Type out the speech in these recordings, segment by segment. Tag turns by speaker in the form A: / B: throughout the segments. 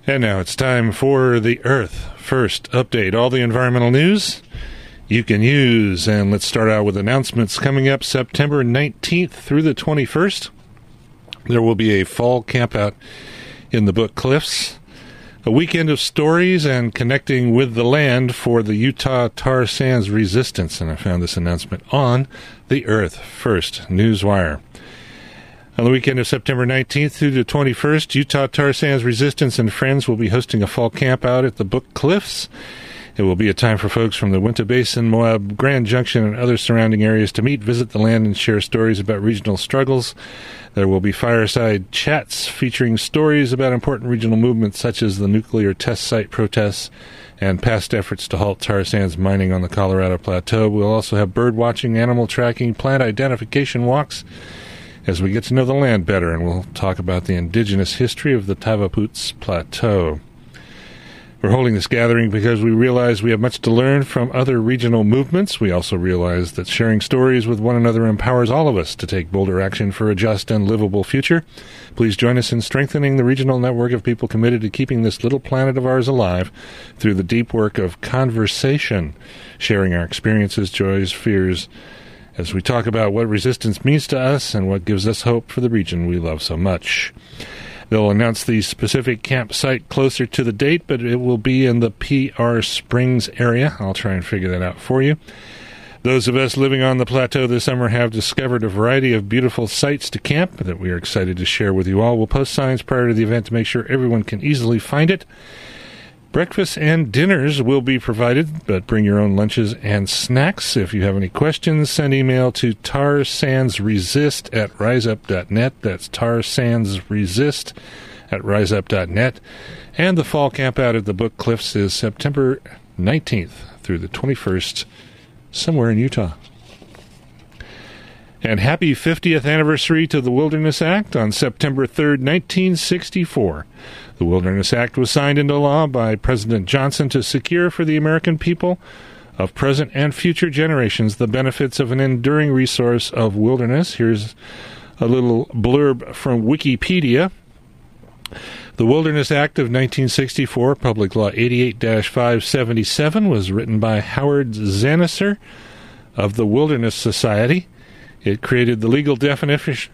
A: And now it's time for the Earth First Update. All the environmental news you can use. And let's start out with announcements coming up September 19th through the 21st. There will be a fall campout in the Book Cliffs, a weekend of stories and connecting with the land for the Utah tar sands resistance. And I found this announcement on the Earth First Newswire. On the weekend of September 19th through the 21st, Utah Tar Sands Resistance and Friends will be hosting a fall camp out at the Book Cliffs. It will be a time for folks from the Uinta Basin, Moab, Grand Junction, and other surrounding areas to meet, visit the land, and share stories about regional struggles. There will be fireside chats featuring stories about important regional movements such as the nuclear test site protests and past efforts to halt tar sands mining on the Colorado Plateau. We'll also have bird watching, animal tracking, plant identification walks, as we get to know the land better, and we'll talk about the indigenous history of the Tavaputs Plateau. We're holding this gathering because we realize we have much to learn from other regional movements. We also realize that sharing stories with one another empowers all of us to take bolder action for a just and livable future. Please join us in strengthening the regional network of people committed to keeping this little planet of ours alive through the deep work of conversation, sharing our experiences, joys, fears, as we talk about what resistance means to us and what gives us hope for the region we love so much. They'll announce the specific campsite closer to the date, but it will be in the PR Springs area. I'll try and figure that out for you. Those of us living on the plateau this summer have discovered a variety of beautiful sites to camp that we are excited to share with you all. We'll post signs prior to the event to make sure everyone can easily find it. Breakfast and dinners will be provided, but bring your own lunches and snacks. If you have any questions, send email to tarsandsresist@riseup.net. That's tarsandsresist@riseup.net. And the fall campout at the Book Cliffs is September 19th through the 21st, somewhere in Utah. And happy 50th anniversary to the Wilderness Act on September 3rd, 1964. The Wilderness Act was signed into law by President Johnson to secure for the American people of present and future generations the benefits of an enduring resource of wilderness. Here's a little blurb from Wikipedia. The Wilderness Act of 1964, Public Law 88-577, was written by Howard Zanisser of the Wilderness Society. It created the legal definition.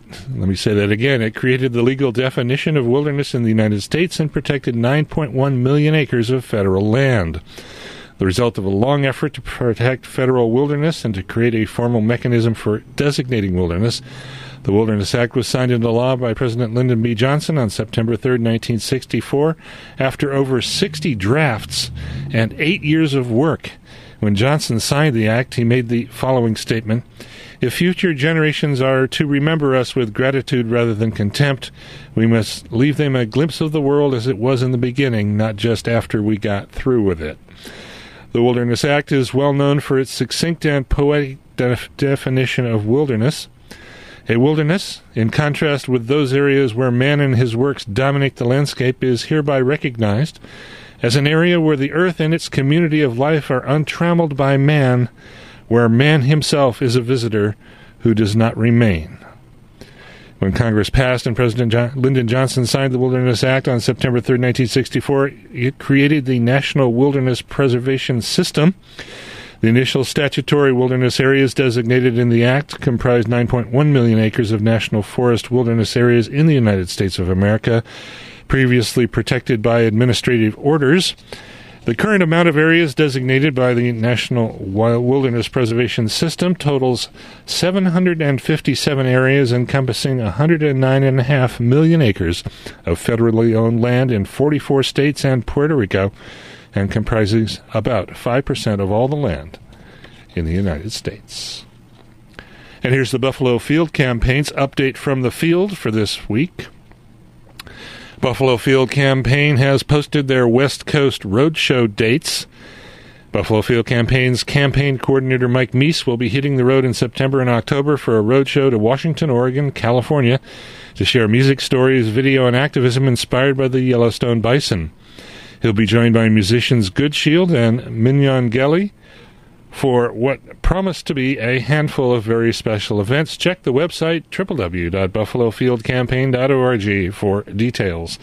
A: It created the legal definition of wilderness in the United States and protected 9.1 million acres of federal land. The result of a long effort to protect federal wilderness and to create a formal mechanism for designating wilderness, the Wilderness Act was signed into law by President Lyndon B. Johnson on September 3rd, 1964, after over 60 drafts and 8 years of work. When Johnson signed the act, he made the following statement: "If future generations are to remember us with gratitude rather than contempt, we must leave them a glimpse of the world as it was in the beginning, not just after we got through with it." The Wilderness Act is well known for its succinct and poetic definition of wilderness. A wilderness, in contrast with those areas where man and his works dominate the landscape, is hereby recognized as an area where the earth and its community of life are untrammeled by man, where man himself is a visitor who does not remain. When Congress passed and President Lyndon Johnson signed the Wilderness Act on September 3, 1964, it created the National Wilderness Preservation System. The initial statutory wilderness areas designated in the Act comprised 9.1 million acres of national forest wilderness areas in the United States of America, previously protected by administrative orders. The current amount of areas designated by the National Wilderness Preservation System totals 757 areas encompassing 109.5 million acres of federally owned land in 44 states and Puerto Rico, and comprises about 5% of all the land in the United States. And here's the Buffalo Field Campaign's update from the field for this week. Buffalo Field Campaign has posted their West Coast Roadshow dates. Buffalo Field Campaign's campaign coordinator Mike Meese will be hitting the road in September and October for a roadshow to Washington, Oregon, California to share music, stories, video, and activism inspired by the Yellowstone bison. He'll be joined by musicians Good Shield and Mignon Gelly for what promise to be a handful of very special events. Check the website www.buffalofieldcampaign.org for details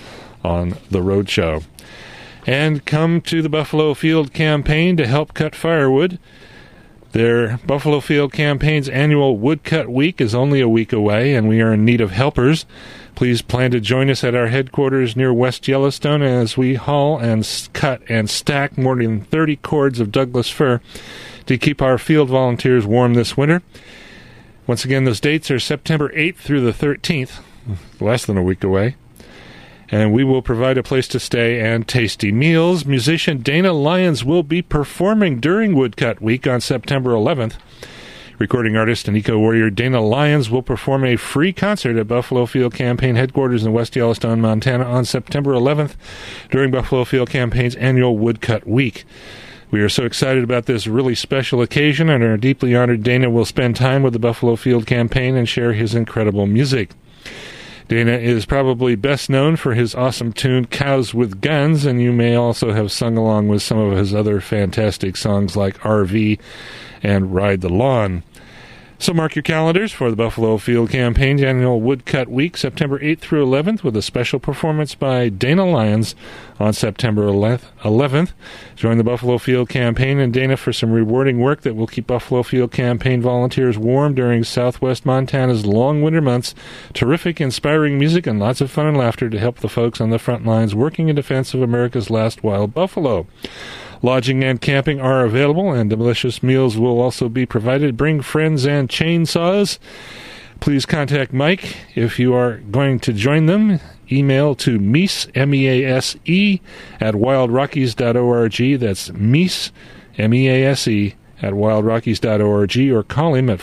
A: on the roadshow. And come to the Buffalo Field Campaign to help cut firewood. Their Buffalo Field Campaign's annual Woodcut Week is only a week away, and we are in need of helpers. Please plan to join us at our headquarters near West Yellowstone as we haul and cut and stack more than 30 cords of Douglas fir to keep our field volunteers warm this winter. Once again, those dates are September 8th through the 13th, less than a week away. And we will provide a place to stay and tasty meals. Musician Dana Lyons will be performing during Woodcut Week on September 11th. Recording artist and eco-warrior Dana Lyons will perform a free concert at Buffalo Field Campaign headquarters in West Yellowstone, Montana on September 11th during Buffalo Field Campaign's annual Woodcut Week. We are so excited about this really special occasion and are deeply honored Dana will spend time with the Buffalo Field Campaign and share his incredible music. Dana is probably best known for his awesome tune, Cows with Guns, and you may also have sung along with some of his other fantastic songs like RV and Ride the Lawn. So mark your calendars for the Buffalo Field Campaign's annual Woodcut Week, September 8th through 11th, with a special performance by Dana Lyons on September 11th. Join the Buffalo Field Campaign and Dana for some rewarding work that will keep Buffalo Field Campaign volunteers warm during southwest Montana's long winter months. Terrific, inspiring music and lots of fun and laughter to help the folks on the front lines working in defense of America's last wild buffalo. Lodging and camping are available, and delicious meals will also be provided. Bring friends and chainsaws. Please contact Mike if you are going to join them. Email to Meese, M-E-A-S-E, at wildrockies.org. That's Meese, M-E-A-S-E, at wildrockies.org, or call him at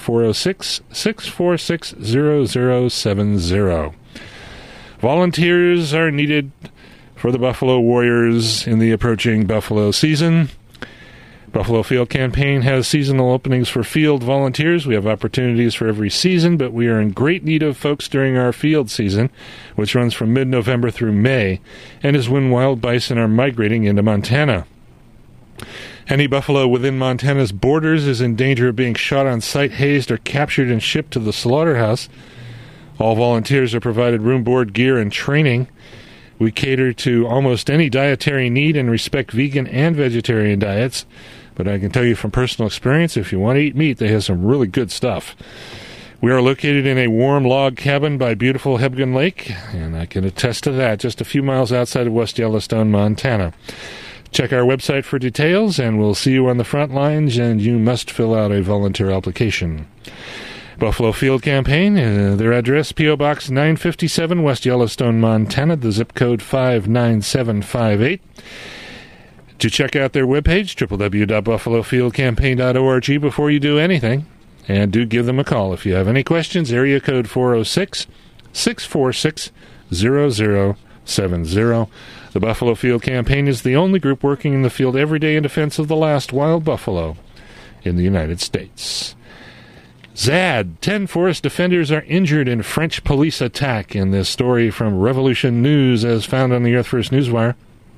A: 406-646-0070. Volunteers are needed for the Buffalo Warriors in the approaching buffalo season. Buffalo Field Campaign has seasonal openings for field volunteers. We have opportunities for every season, but we are in great need of folks during our field season, which runs from mid-November through May, and is when wild bison are migrating into Montana. Any buffalo within Montana's borders is in danger of being shot on sight, hazed, or captured and shipped to the slaughterhouse. All volunteers are provided room, board, gear, and training. We cater to almost any dietary need and respect vegan and vegetarian diets. But I can tell you from personal experience, if you want to eat meat, they have some really good stuff. We are located in a warm log cabin by beautiful Hebgen Lake, and I can attest to that, just a few miles outside of West Yellowstone, Montana. Check our website for details, and we'll see you on the front lines, and you must fill out a volunteer application. Buffalo Field Campaign, their address, P.O. Box 957, West Yellowstone, Montana, the zip code 59758. To check out their webpage, www.buffalofieldcampaign.org, before you do anything. And do give them a call if you have any questions. Area code 406-646-0070. The Buffalo Field Campaign is the only group working in the field every day in defense of the last wild buffalo in the United States. ZAD, 10 forest defenders are injured in French police attack. In this story from Revolution News, as found on the Earth First Newswire,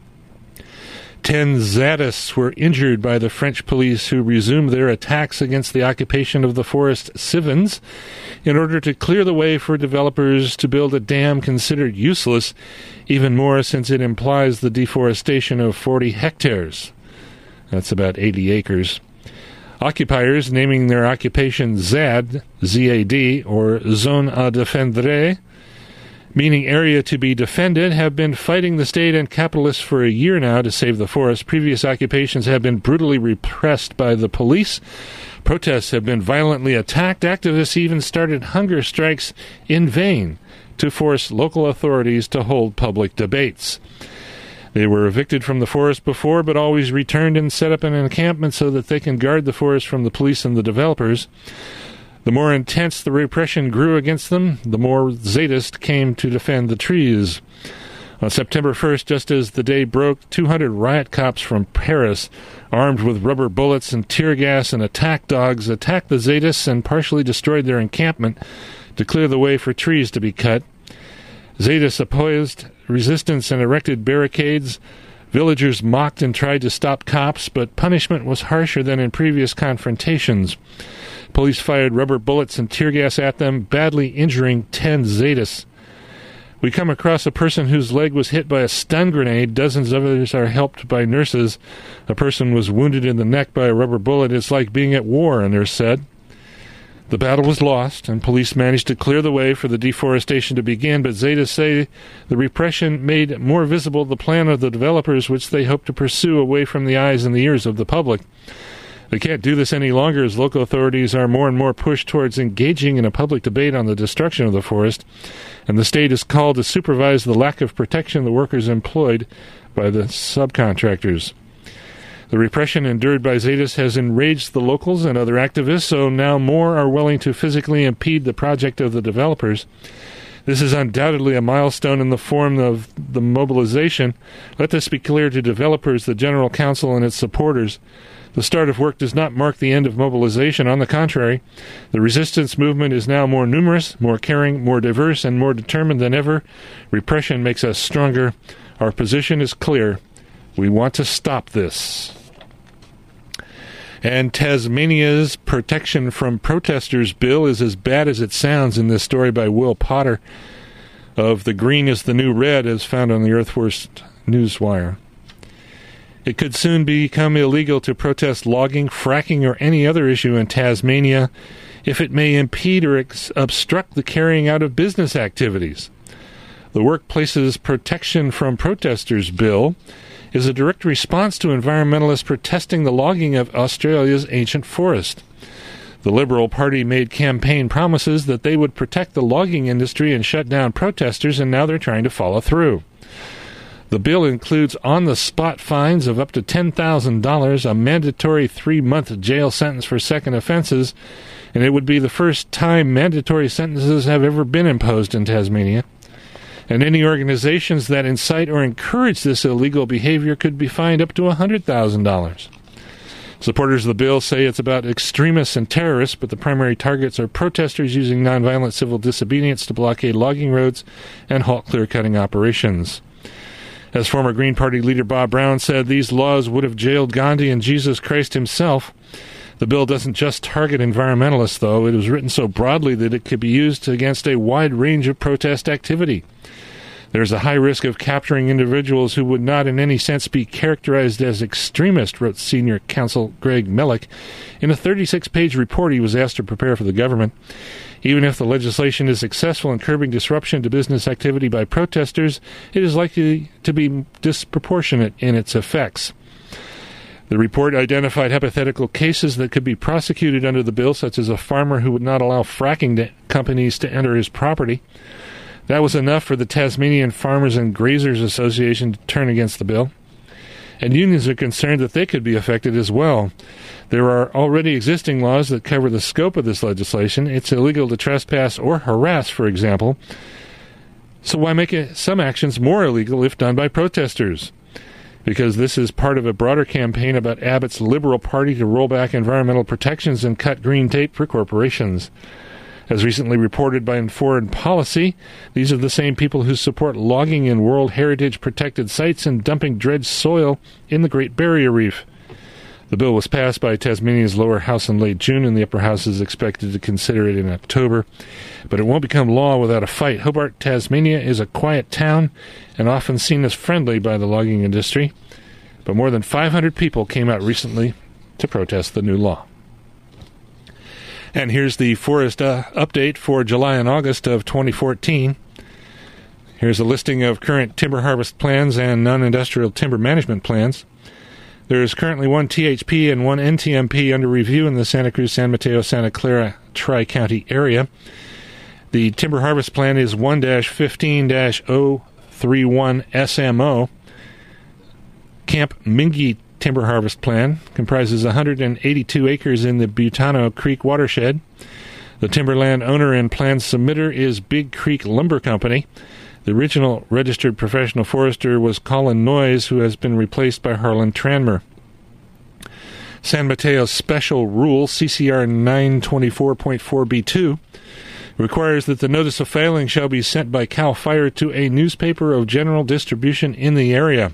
A: 10 Zadists were injured by the French police who resumed their attacks against the occupation of the forest Civens in order to clear the way for developers to build a dam considered useless, even more since it implies the deforestation of 40 hectares. That's about 80 acres. Occupiers, naming their occupation ZAD, Z-A-D, or Zone à Défendre, meaning area to be defended, have been fighting the state and capitalists for a year now to save the forest. Previous occupations have been brutally repressed by the police. Protests have been violently attacked. Activists even started hunger strikes in vain to force local authorities to hold public debates. They were evicted from the forest before, but always returned and set up an encampment so that they can guard the forest from the police and the developers. The more intense the repression grew against them, the more Zadists came to defend the trees. On September 1st, just as the day broke, 200 riot cops from Paris, armed with rubber bullets and tear gas and attack dogs, attacked the Zadists and partially destroyed their encampment to clear the way for trees to be cut. Zadists opposed resistance and erected barricades. Villagers mocked and tried to stop cops, but punishment was harsher than in previous confrontations. Police fired rubber bullets and tear gas at them, badly injuring 10 Zadists. We come across a person whose leg was hit by a stun grenade. Dozens of others are helped by nurses. A person was wounded in the neck by a rubber bullet. It's like being at war, a nurse said. The battle was lost, and police managed to clear the way for the deforestation to begin, but Zetas say the repression made more visible the plan of the developers, which they hope to pursue away from the eyes and the ears of the public. They can't do this any longer as local authorities are more and more pushed towards engaging in a public debate on the destruction of the forest, and the state is called to supervise the lack of protection of the workers employed by the subcontractors. The repression endured by Zetas has enraged the locals and other activists, so now more are willing to physically impede the project of the developers. This is undoubtedly a milestone in the form of the mobilization. Let this be clear to developers, the General Council, and its supporters. The start of work does not mark the end of mobilization. On the contrary, the resistance movement is now more numerous, more caring, more diverse, and more determined than ever. Repression makes us stronger. Our position is clear. We want to stop this. And Tasmania's Protection from Protesters bill is as bad as it sounds in this story by Will Potter of The Green is the New Red, as found on the Earthworst Newswire. It could soon become illegal to protest logging, fracking, or any other issue in Tasmania if it may impede or obstruct the carrying out of business activities. The Workplace's Protection from Protesters bill is a direct response to environmentalists protesting the logging of Australia's ancient forest. The Liberal Party made campaign promises that they would protect the logging industry and shut down protesters, and now they're trying to follow through. The bill includes on-the-spot fines of up to $10,000, a mandatory 3-month jail sentence for second offenses, and it would be the first time mandatory sentences have ever been imposed in Tasmania. And any organizations that incite or encourage this illegal behavior could be fined up to $100,000. Supporters of the bill say it's about extremists and terrorists, but the primary targets are protesters using nonviolent civil disobedience to blockade logging roads and halt clear-cutting operations. As former Green Party leader Bob Brown said, these laws would have jailed Gandhi and Jesus Christ himself. The bill doesn't just target environmentalists, though. It was written so broadly that it could be used against a wide range of protest activity. There's a high risk of capturing individuals who would not in any sense be characterized as extremist, wrote senior counsel Greg Mellick in a 36-page report he was asked to prepare for the government. Even if the legislation is successful in curbing disruption to business activity by protesters, it is likely to be disproportionate in its effects. The report identified hypothetical cases that could be prosecuted under the bill, such as a farmer who would not allow fracking companies to enter his property. That was enough for the Tasmanian Farmers and Grazers Association to turn against the bill. And unions are concerned that they could be affected as well. There are already existing laws that cover the scope of this legislation. It's illegal to trespass or harass, for example. So why make some actions more illegal if done by protesters? Because this is part of a broader campaign about Abbott's Liberal Party to roll back environmental protections and cut green tape for corporations. As recently reported by Foreign Policy, these are the same people who support logging in World Heritage protected sites and dumping dredged soil in the Great Barrier Reef. The bill was passed by Tasmania's lower house in late June, and the upper house is expected to consider it in October. But it won't become law without a fight. Hobart, Tasmania is a quiet town and often seen as friendly by the logging industry. But more than 500 people came out recently to protest the new law. And here's the forest update for July and August of 2014. Here's a listing of current timber harvest plans and non-industrial timber management plans. There is currently one THP and one NTMP under review in the Santa Cruz, San Mateo, Santa Clara Tri-County area. The timber harvest plan is 1-15-031 SMO. Camp Mingy Timber Harvest Plan comprises 182 acres in the Butano Creek watershed. The timberland owner and plan submitter is Big Creek Lumber Company. The original registered professional forester was Colin Noyes, who has been replaced by Harlan Tranmer. San Mateo's special rule, CCR 924.4b2, requires that the notice of filing shall be sent by CAL FIRE to a newspaper of general distribution in the area.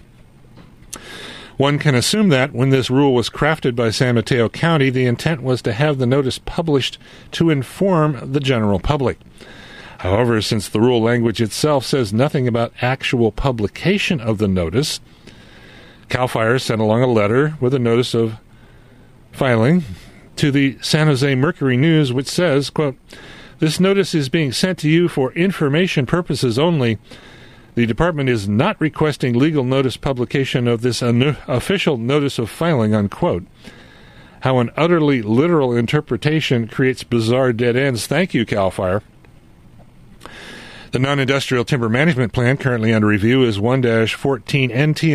A: One can assume that, when this rule was crafted by San Mateo County, the intent was to have the notice published to inform the general public. However, since the rule language itself says nothing about actual publication of the notice, CAL FIRE sent along a letter with a notice of filing to the San Jose Mercury News, which says, quote, "This notice is being sent to you for information purposes only. The department is not requesting legal notice publication of this official notice of filing," unquote. How an utterly literal interpretation creates bizarre dead ends. Thank you, CAL FIRE. The Non-Industrial Timber Management Plan currently under review is 1-14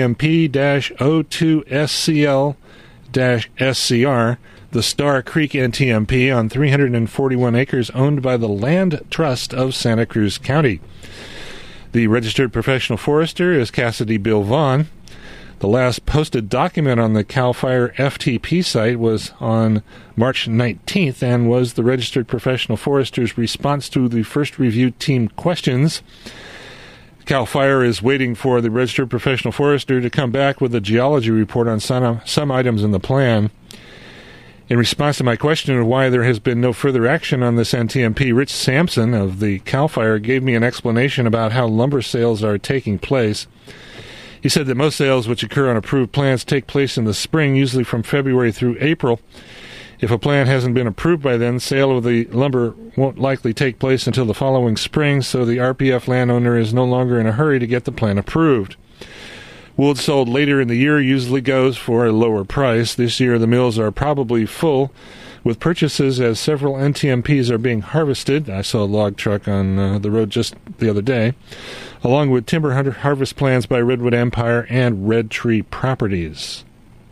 A: NTMP-02SCL-SCR, the Star Creek NTMP on 341 acres owned by the Land Trust of Santa Cruz County. The registered professional forester is Cassidy Bill Vaughn. The last posted document on the CAL FIRE FTP site was on March 19th and was the registered professional forester's response to the first review team questions. CAL FIRE is waiting for the registered professional forester to come back with a geology report on some items in the plan. In response to my question of why there has been no further action on this NTMP, Rich Sampson of the CAL FIRE gave me an explanation about how lumber sales are taking place. He said that most sales which occur on approved plans take place in the spring, usually from February through April. If a plan hasn't been approved by then, sale of the lumber won't likely take place until the following spring, so the RPF landowner is no longer in a hurry to get the plan approved. Wood sold later in the year usually goes for a lower price. This year the mills are probably full with purchases as several NTMPs are being harvested. I saw a log truck on the road just the other day, along with timber harvest plans by Redwood Empire and Red Tree Properties.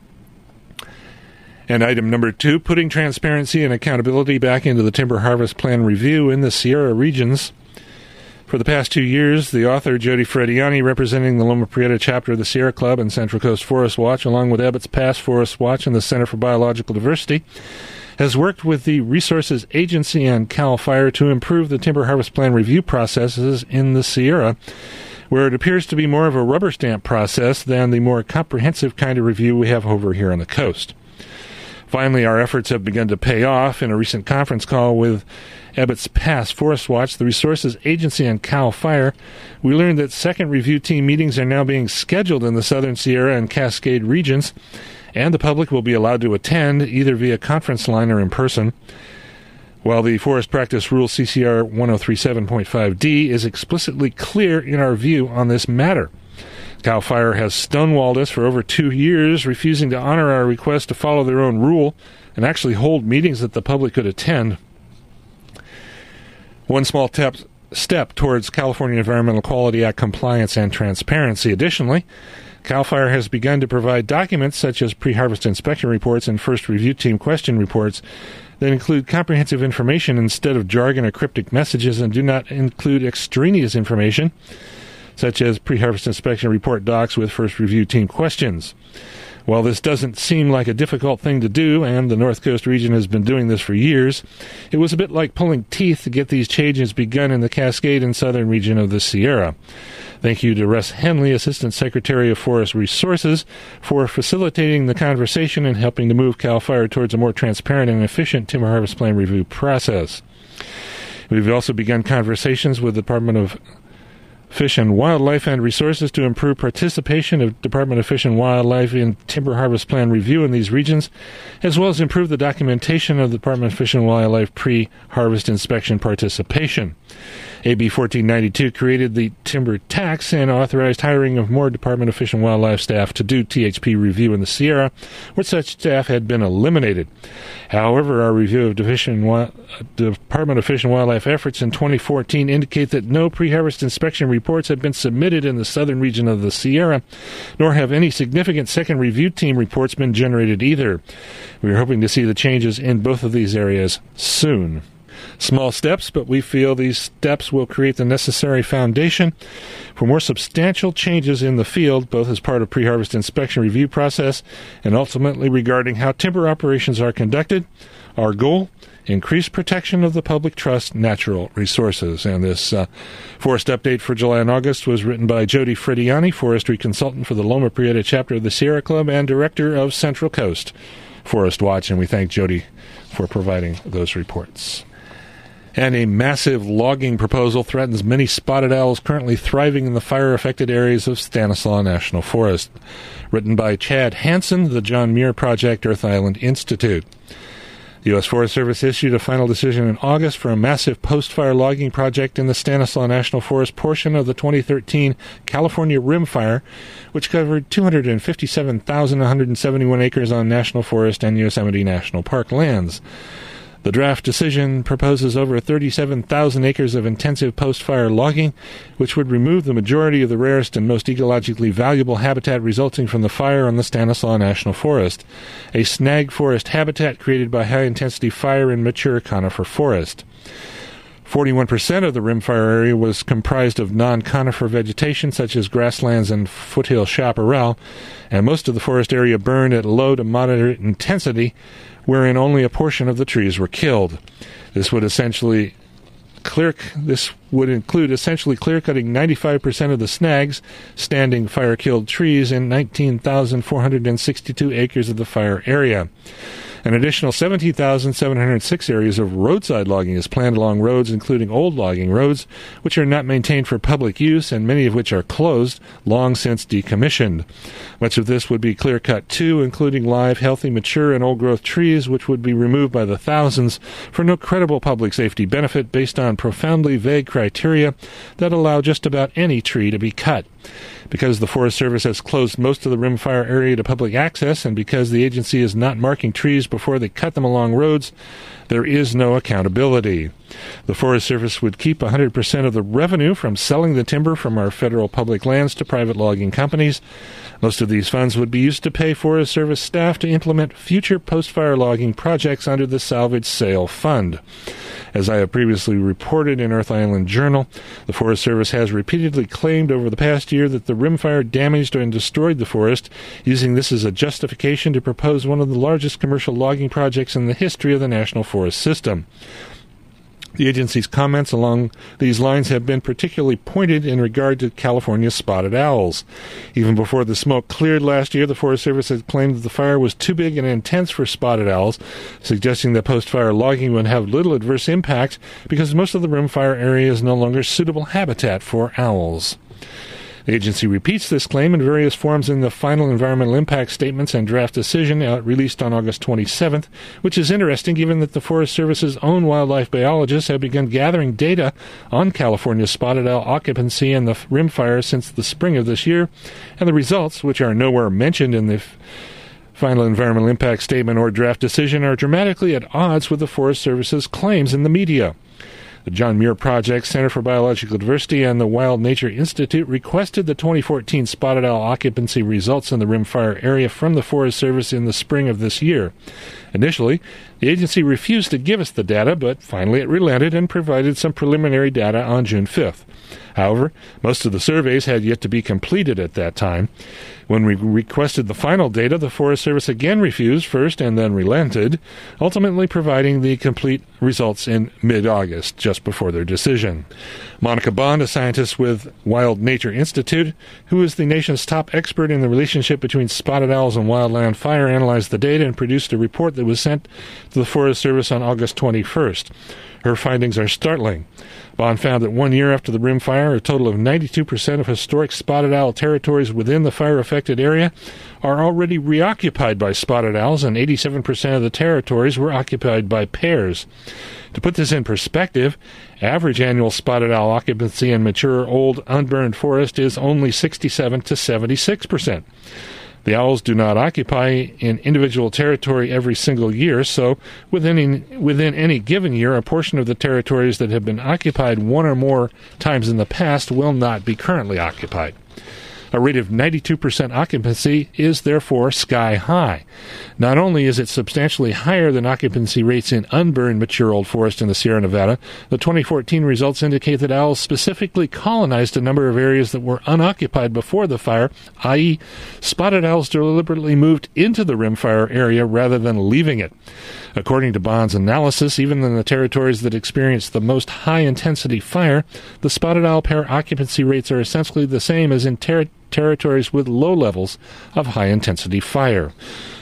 A: And item number 2, putting transparency and accountability back into the timber harvest plan review in the Sierra regions. For the past 2 years, the author, Jody Frediani, representing the Loma Prieta chapter of the Sierra Club and Central Coast Forest Watch, along with Ebbets Pass Forest Watch and the Center for Biological Diversity, has worked with the Resources Agency and CAL FIRE to improve the timber harvest plan review processes in the Sierra, where it appears to be more of a rubber stamp process than the more comprehensive kind of review we have over here on the coast. Finally, our efforts have begun to pay off. In a recent conference call with Ebbets Pass Forest Watch, the Resources Agency, and CAL FIRE, we learned that second review team meetings are now being scheduled in the Southern Sierra and Cascade regions, and the public will be allowed to attend either via conference line or in person. While the Forest Practice Rule CCR 1037.5D is explicitly clear in our view on this matter, CAL FIRE has stonewalled us for over 2 years, refusing to honor our request to follow their own rule and actually hold meetings that the public could attend. One small step towards California Environmental Quality Act compliance and transparency. Additionally, CAL FIRE has begun to provide documents such as pre-harvest inspection reports and first review team question reports that include comprehensive information instead of jargon or cryptic messages and do not include extraneous information such as pre-harvest inspection report docs with first review team questions. While this doesn't seem like a difficult thing to do, and the North Coast region has been doing this for years, it was a bit like pulling teeth to get these changes begun in the Cascade and southern region of the Sierra. Thank you to Russ Henley, Assistant Secretary of Forest Resources, for facilitating the conversation and helping to move CAL FIRE towards a more transparent and efficient timber harvest plan review process. We've also begun conversations with the Department of Fish and Wildlife and Resources to improve participation of Department of Fish and Wildlife in timber harvest plan review in these regions, as well as improve the documentation of the Department of Fish and Wildlife pre-harvest inspection participation. AB 1492 created the timber tax and authorized hiring of more Department of Fish and Wildlife staff to do THP review in the Sierra, where such staff had been eliminated. However, our review of Department of Fish and Wildlife efforts in 2014 indicate that no pre-harvest inspection reports have been submitted in the southern region of the Sierra, nor have any significant second review team reports been generated either. We are hoping to see the changes in both of these areas soon. Small steps, but we feel these steps will create the necessary foundation for more substantial changes in the field, both as part of pre-harvest inspection review process and ultimately regarding how timber operations are conducted. Our goal, increased protection of the public trust natural resources. And this forest update for July and August was written by Jody Frediani, forestry consultant for the Loma Prieta chapter of the Sierra Club and director of Central Coast Forest Watch. And we thank Jody for providing those reports. And a massive logging proposal threatens many spotted owls currently thriving in the fire-affected areas of Stanislaus National Forest. Written by Chad Hansen, the John Muir Project, Earth Island Institute. The U.S. Forest Service issued a final decision in August for a massive post-fire logging project in the Stanislaus National Forest portion of the 2013 California Rim Fire, which covered 257,171 acres on National Forest and Yosemite National Park lands. The draft decision proposes over 37,000 acres of intensive post-fire logging, which would remove the majority of the rarest and most ecologically valuable habitat resulting from the fire on the Stanislaus National Forest, a snag forest habitat created by high-intensity fire in mature conifer forest. 41% of the rimfire area was comprised of non-conifer vegetation such as grasslands and foothill chaparral, and most of the forest area burned at low to moderate intensity, wherein only a portion of the trees were killed. This would include essentially clear-cutting 95% of the snags, standing fire-killed trees in 19,462 acres of the fire area. An additional 17,706 areas of roadside logging is planned along roads, including old logging roads, which are not maintained for public use and many of which are closed, long since decommissioned. Much of this would be clear-cut too, including live, healthy, mature, and old-growth trees, which would be removed by the thousands for no credible public safety benefit based on profoundly vague criteria that allow just about any tree to be cut. Because the Forest Service has closed most of the rimfire area to public access, and because the agency is not marking trees before they cut them along roads, there is no accountability. The Forest Service would keep 100% of the revenue from selling the timber from our federal public lands to private logging companies. Most of these funds would be used to pay Forest Service staff to implement future post-fire logging projects under the Salvage Sale Fund. As I have previously reported in Earth Island Journal, the Forest Service has repeatedly claimed over the past year that the rimfire damaged and destroyed the forest, using this as a justification to propose one of the largest commercial logging projects in the history of the National Forest System. The agency's comments along these lines have been particularly pointed in regard to California's spotted owls. Even before the smoke cleared last year, the Forest Service had claimed that the fire was too big and intense for spotted owls, suggesting that post-fire logging would have little adverse impact because most of the rimfire area is no longer suitable habitat for owls. The agency repeats this claim in various forms in the final environmental impact statements and draft decision released on August 27th, which is interesting given that the Forest Service's own wildlife biologists have begun gathering data on California's spotted owl occupancy and the rimfire since the spring of this year, and the results, which are nowhere mentioned in the final environmental impact statement or draft decision, are dramatically at odds with the Forest Service's claims in the media. The John Muir Project, Center for Biological Diversity, and the Wild Nature Institute requested the 2014 spotted owl occupancy results in the rimfire area from the Forest Service in the spring of this year. Initially, the agency refused to give us the data, but finally it relented and provided some preliminary data on June 5th. However, most of the surveys had yet to be completed at that time. When we requested the final data, the Forest Service again refused first and then relented, ultimately providing the complete results in mid-August, just before their decision. Monica Bond, a scientist with Wild Nature Institute, who is the nation's top expert in the relationship between spotted owls and wildland fire, analyzed the data and produced a report that was sent to the Forest Service on August 21st. Her findings are startling. Bond found that 1 year after the rim fire, a total of 92% of historic spotted owl territories within the fire-affected area are already reoccupied by spotted owls, and 87% of the territories were occupied by pairs. To put this in perspective, average annual spotted owl occupancy in mature, old, unburned forest is only 67 to 76%. The owls do not occupy in individual territory every single year, so within any given year, a portion of the territories that have been occupied one or more times in the past will not be currently occupied. A rate of 92% occupancy is therefore sky high. Not only is it substantially higher than occupancy rates in unburned mature old forest in the Sierra Nevada, the 2014 results indicate that owls specifically colonized a number of areas that were unoccupied before the fire, i.e., spotted owls deliberately moved into the rimfire area rather than leaving it. According to Bond's analysis, even in the territories that experienced the most high-intensity fire, the spotted owl pair occupancy rates are essentially the same as in territories with low levels of high-intensity fire.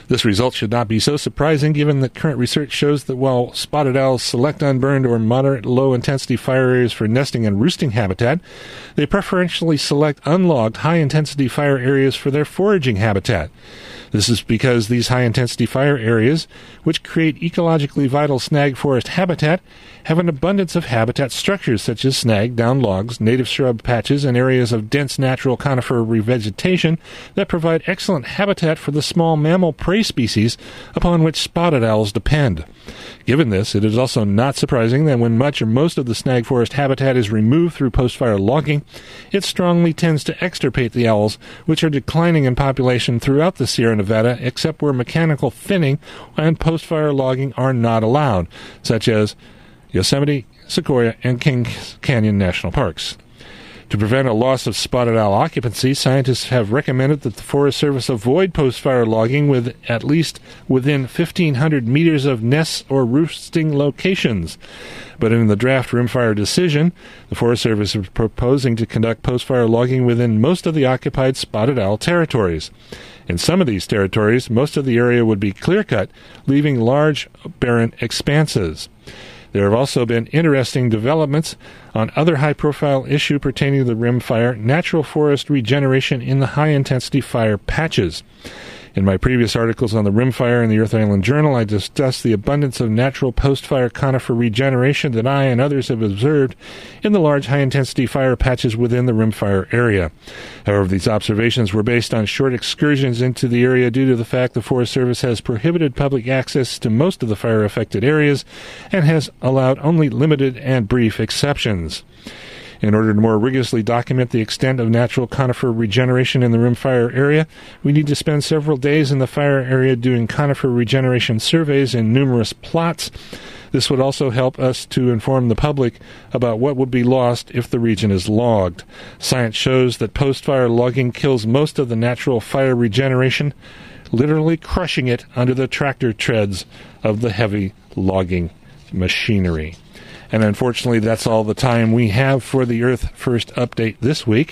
A: This result should not be so surprising given that current research shows that while spotted owls select unburned or moderate low-intensity fire areas for nesting and roosting habitat, they preferentially select unlogged high-intensity fire areas for their foraging habitat. This is because these high-intensity fire areas, which create ecologically vital snag forest habitat, have an abundance of habitat structures such as snag, down logs, native shrub patches, and areas of dense natural conifer revegetation that provide excellent habitat for the small mammal prey species upon which spotted owls depend. Given this, it is also not surprising that when much or most of the snag forest habitat is removed through post-fire logging, it strongly tends to extirpate the owls, which are declining in population throughout the Sierra Nevada, except where mechanical thinning and post-fire logging are not allowed, such as Yosemite, Sequoia, and King Canyon National Parks. To prevent a loss of spotted owl occupancy, scientists have recommended that the Forest Service avoid post-fire logging with at least within 1,500 meters of nests or roosting locations. But in the draft rimfire decision, the Forest Service is proposing to conduct post-fire logging within most of the occupied spotted owl territories. In some of these territories, most of the area would be clear-cut, leaving large, barren expanses. There have also been interesting developments on other high-profile issue pertaining to the rimfire, natural forest regeneration in the high-intensity fire patches. In my previous articles on the rimfire in the Earth Island Journal, I discussed the abundance of natural post-fire conifer regeneration that I and others have observed in the large high-intensity fire patches within the rimfire area. However, these observations were based on short excursions into the area due to the fact the Forest Service has prohibited public access to most of the fire-affected areas and has allowed only limited and brief exceptions. In order to more rigorously document the extent of natural conifer regeneration in the rimfire area, we need to spend several days in the fire area doing conifer regeneration surveys in numerous plots. This would also help us to inform the public about what would be lost if the region is logged. Science shows that post-fire logging kills most of the natural fire regeneration, literally crushing it under the tractor treads of the heavy logging machinery. And unfortunately, that's all the time we have for the Earth First Update this week.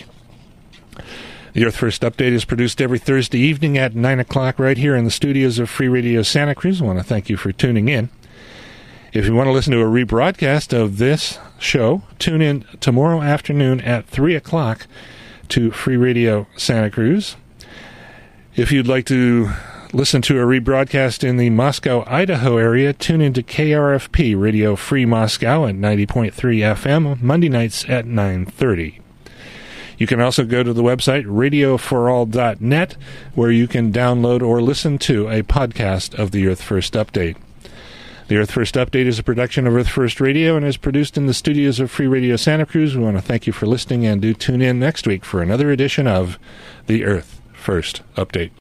A: The Earth First Update is produced every Thursday evening at 9 o'clock right here in the studios of Free Radio Santa Cruz. I want to thank you for tuning in. If you want to listen to a rebroadcast of this show, tune in tomorrow afternoon at 3 o'clock to Free Radio Santa Cruz. If you'd like to listen to a rebroadcast in the Moscow, Idaho area, tune into KRFP Radio Free Moscow at 90.3 FM, Monday nights at 9:30. You can also go to the website radioforall.net, where you can download or listen to a podcast of the Earth First Update. The Earth First Update is a production of Earth First Radio and is produced in the studios of Free Radio Santa Cruz. We want to thank you for listening, and do tune in next week for another edition of the Earth First Update.